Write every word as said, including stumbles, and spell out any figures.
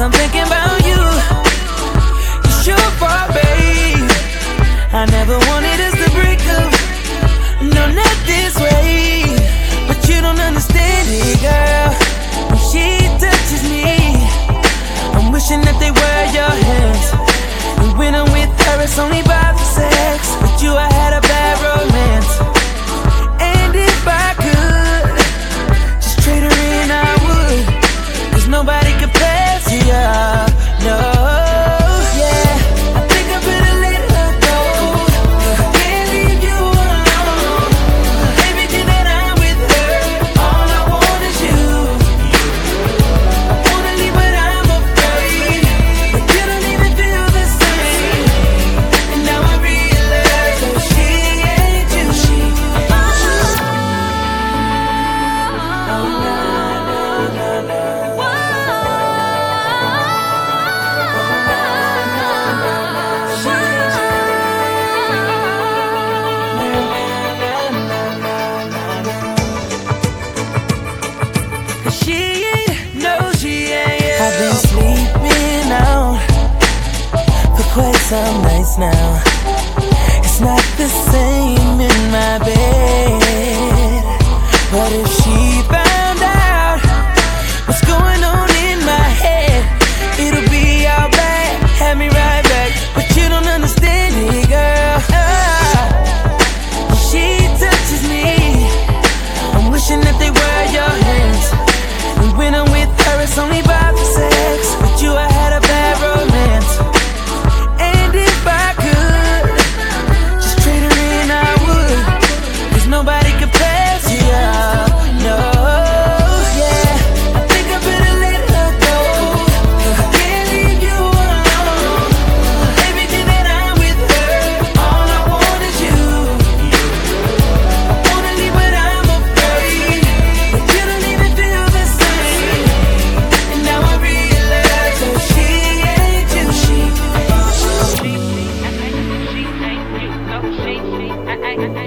I'm thinking about you. It's your fault, babe. I never wanted us to break up. No, not this way. But you don't understand it, girl. When she touches me, I'm wishing that they were your hands. And when I'm with her, it's only about the sex. With you, I had a bad romance. And if I could just trade her in, I would. Cause nobody compares to you, no. Yeah, I think I better let her go. I can't leave you alone. Everything that I'm with her, all I want is you. I wanna leave but I'm afraid. But you don't even feel the same. And now I realize that she ain't you. She ain't you. Oh, no, no, no, no. She ain't, no, she ain't. I've been sleeping out for quite some nights now. It's not the same in my bed. But if she found out what's going on in my head, it'll be alright, have me right back. But you don't understand it, girl. Ah, when she touches me, I'm wishing that they were your hands. And when I'm with her, it's only about the sex. With you, I had a bad romance. And if I could just trade her in, I would. Cause nobody compares to you, no. Yeah, I think I better let her go. I can't leave you alone. Everything that I'm with her, all I want is you. I wanna leave but I'm afraid. But you don't even feel the same. And now I realize that she ain't you. She ain't you. She ain't you, no, she, she, I, I, I,